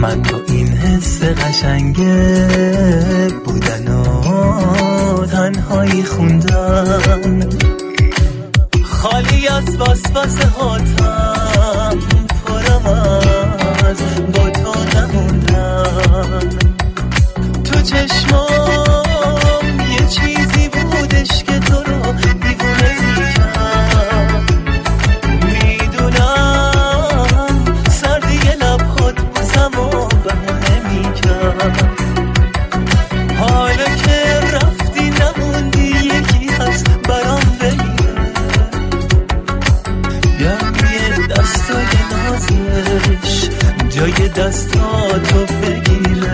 من تو این حس قشنگه بودن و تنهایی خوندم، خالی از وسوسه هاتم، پرم از با تو نموندم. تو چشمام یه چیزی بودش که تو رو دیوونه میکرد، میدونم سردی لبهات بازم و بهونه میکرد. حالا که رفتی نموندی یکی هست برام بگیره، گرمی دستای نازش جای دستاتو بگیره.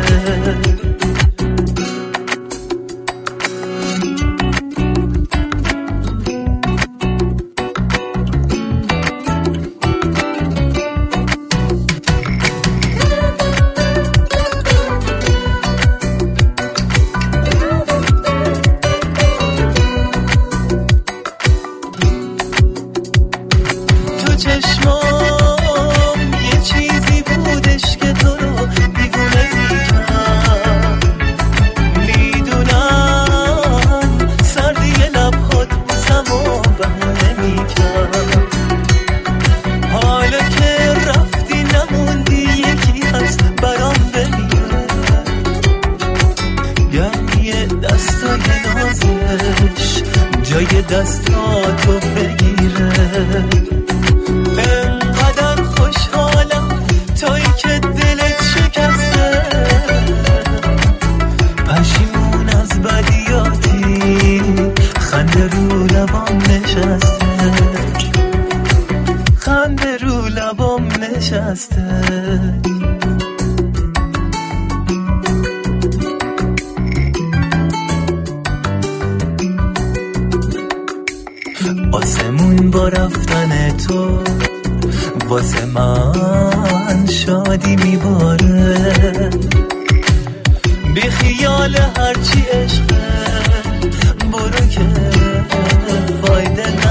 چشمام یه چیزی بودش که تو رو دیوونه میکرد، میدونم سردی لبهات بازم و بهونه میکرد. حالا که رفتی نموندی یکی هست برام بگیره، گرمی دستای نازش جای دستاتو بگیره. انقدر خوشحالم تویی که دلت شکسته، پشیمون از بدیاتی، خنده رو لبام نشسته، خنده رو لبام نشسته. آسمون با رفتن تو واسه من شادی میباره، بی خیال هرچی عشقه برو که فایده